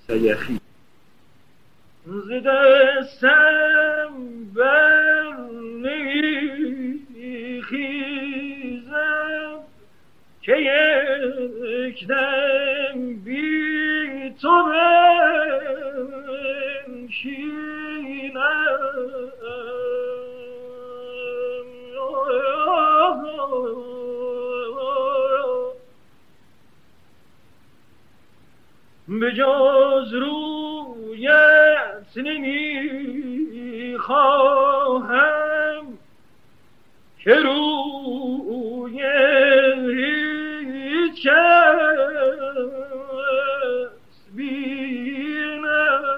سیخی ز دستم بر نمیخیزم که یک دم بی تو بنشینم به جز رویت نمیخواهم که روی هیچ کس بینم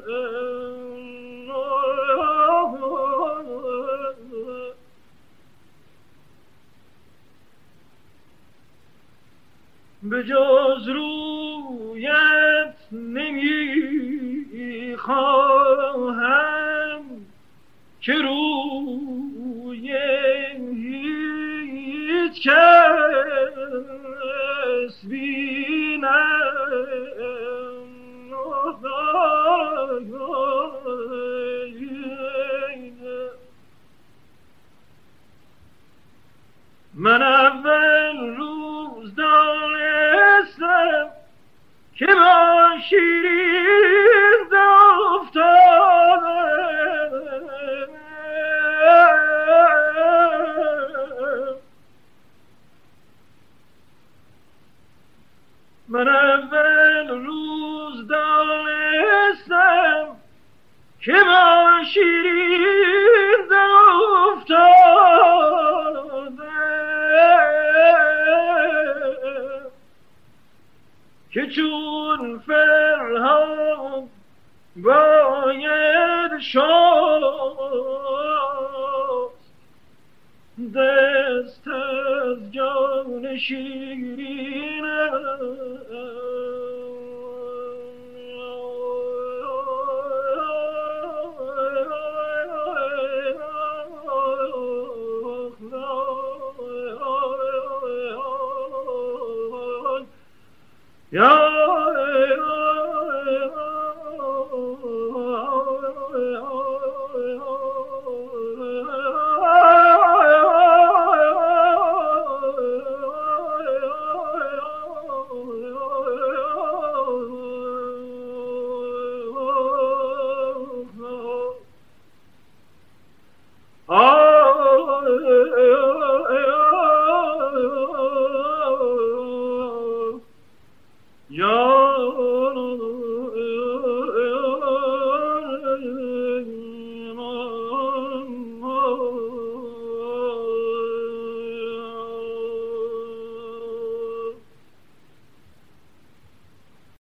به جز رویت نمیخواهم که روی هیچ کس بینم من اول روز دانستم که با شیرین افتادم من اول روز دانستم که با شیرین افتادم که چون فرهاد باید شست دست از جان شیرینم